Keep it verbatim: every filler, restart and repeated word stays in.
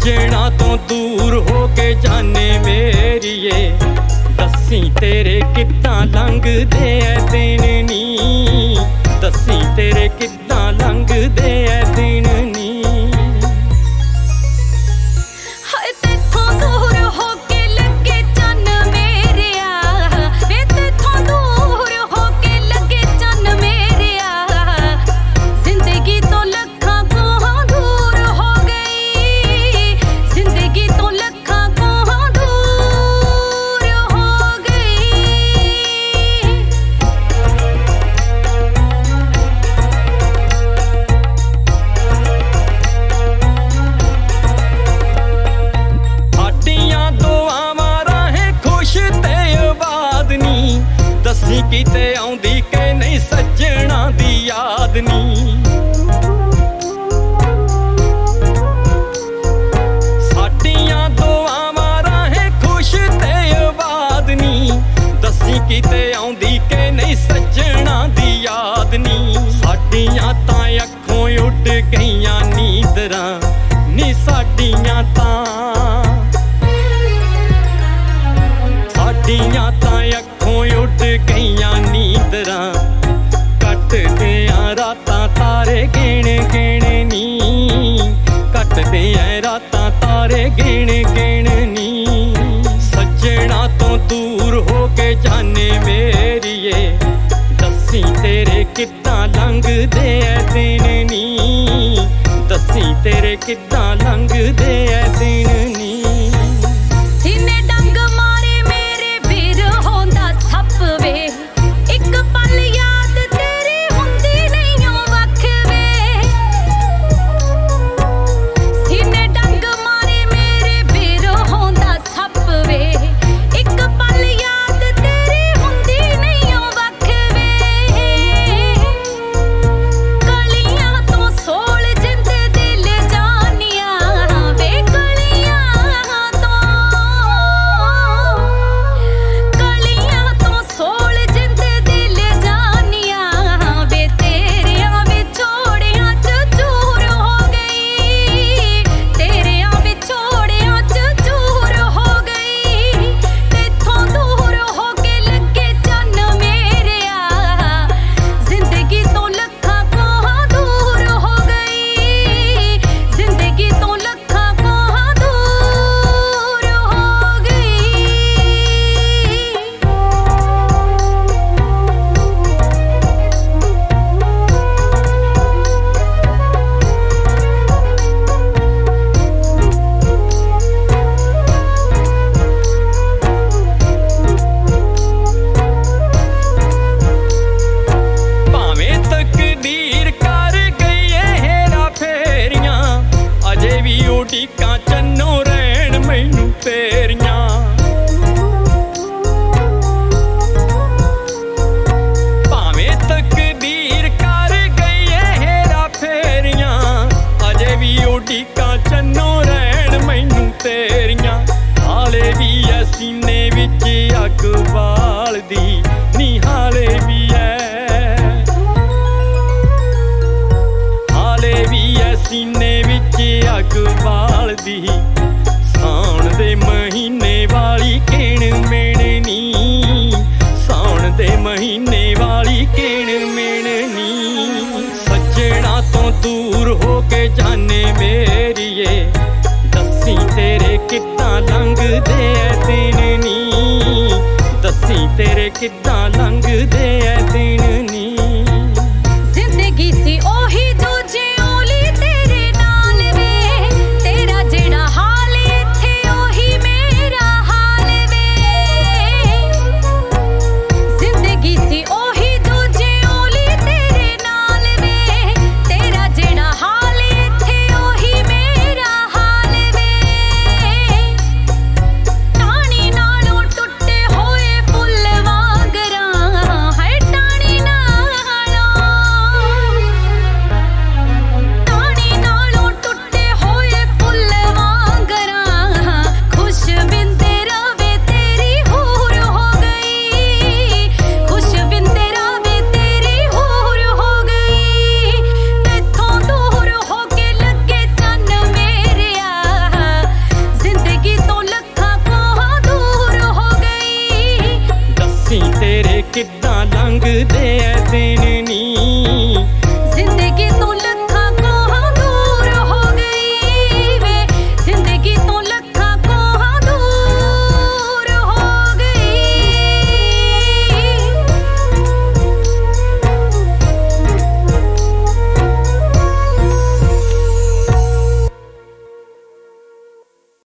सज्जना तो दूर हो के जाने मेरिए दसी तेरे किद्दां लंघदे ऐ दिन नी दसी तेरे किद्दां लंघदे ऐ दिन नी किते आउंदी के नहीं सज्जणा दी याद नी साडियां दुआवां राहें खुश ते आबाद नी दसी किते आउंदी के नहीं सज्जणा दी याद नी साडियां तां अखों उड़ गईयां नींदरां नी साडियां तां साडियां तां अखों उड़ गईयां नींदरां कटदियां रातां तारे गिण गिण नी कटदियां रातां तारे गिण गिण नी सज्जणा तो दूर हो के जाने मेरिए दसी तेरे किद्दां लंघदे ऐ दिन नी दसी तेरे किद्दां लंघदे ऐ दिन नी उड़ीकां चन्नों रहण मैनू तेरियां भावें तकदीर कर गई है हेरा फेरियां अजे भी उड़ीकां चन्नों रहण मैनू तेरियां हाले भी ऐ सीने विच अग बालदी नी हाले भी ऐ हाले भी ऐ सीने विच अग बालदी साउण दे महीने वाली किण मिणनी साउण दे महीने वाली किण मिणनी सज्जणा तो दूर हो के जाने मेरिए दसी तेरे किद्दां लंघदे ऐ दिन नी दसी तेरे किद्दां लंघदे ऐ दिन नी जिंदगी सी ओही जो ਮੰਗਦੇ ਐ ਦੇਣ